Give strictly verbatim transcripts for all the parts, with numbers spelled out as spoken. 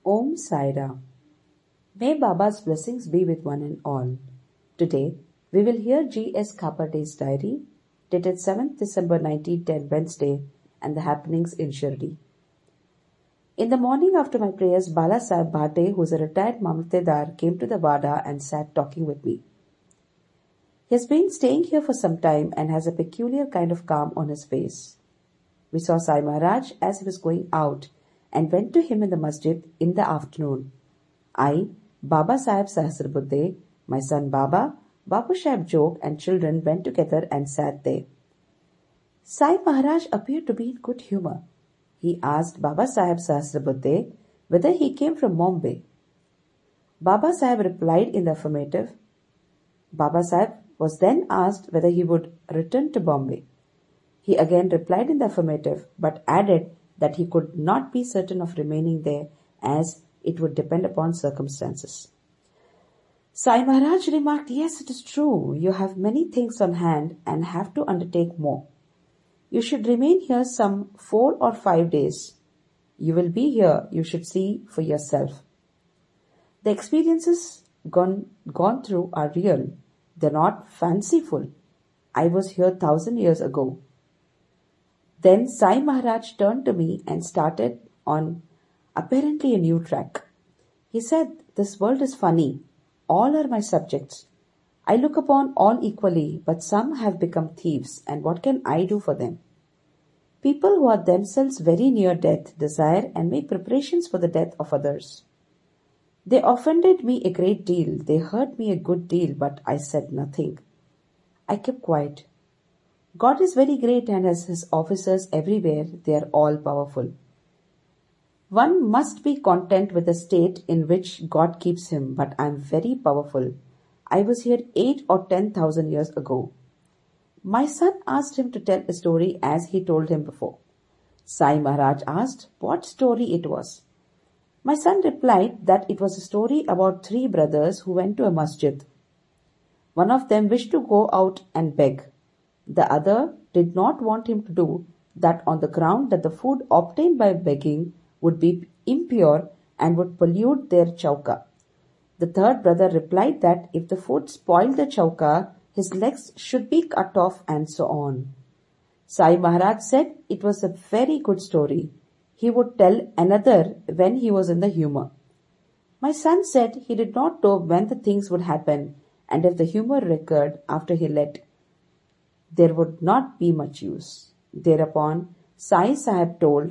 Om Sai Ram. May Baba's blessings be with one and all. Today, we will hear G S Khaparde's diary, dated seventh December nineteen ten, Wednesday, and the happenings in Shirdi. In the morning after my prayers, Bala Sahib Bhate, who is a retired Mamlatedar, came to the Wada and sat talking with me. He has been staying here for some time and has a peculiar kind of calm on his face. We saw Sai Maharaj as he was going out and went to him in the masjid in the afternoon. I, Baba Sahib Sahasrabuddhe, my son Baba, Bapu Sahib Jog and children went together and sat there. Sai Maharaj appeared to be in good humour. He asked Baba Sahib Sahasrabuddhe whether he came from Bombay. Baba Sahib replied in the affirmative. Baba Sahib was then asked whether he would return to Bombay. He again replied in the affirmative, but added that he could not be certain of remaining there as it would depend upon circumstances. Sai Maharaj remarked, yes, it is true. You have many things on hand and have to undertake more. You should remain here some four or five days. You will be here, you should see for yourself. The experiences gone, gone through are real. They're not fanciful. I was here thousand years ago. Then Sai Maharaj turned to me and started on apparently a new track. He said, this world is funny. All are my subjects. I look upon all equally, but some have become thieves, and what can I do for them? People who are themselves very near death desire and make preparations for the death of others. They offended me a great deal. They hurt me a good deal, but I said nothing. I kept quiet. God is very great and has his officers everywhere. They are all powerful. One must be content with the state in which God keeps him, but I am very powerful. I was here eight or ten thousand years ago. My son asked him to tell a story as he told him before. Sai Maharaj asked what story it was. My son replied that it was a story about three brothers who went to a masjid. One of them wished to go out and beg. The other did not want him to do that on the ground that the food obtained by begging would be impure and would pollute their chauka. The third brother replied that if the food spoiled the chauka, his legs should be cut off and so on. Sai Maharaj said it was a very good story. He would tell another when he was in the humour. My son said he did not know when the things would happen, and if the humour recurred after he let, there would not be much use. Thereupon, Sai Sahib told,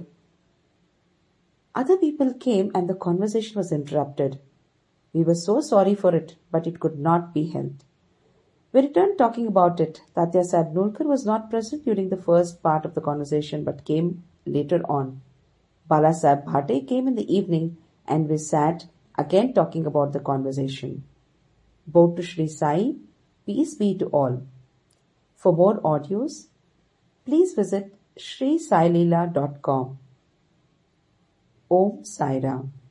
other people came and the conversation was interrupted. We were so sorry for it, but it could not be helped. We returned talking about it. Tatya Sahib Nulkar was not present during the first part of the conversation, but came later on. Bala Sahib Bhate came in the evening and we sat again talking about the conversation. Bow to Shri Sai, peace be to all. For more audios, please visit shri sai leela dot com. Om Sai Ram.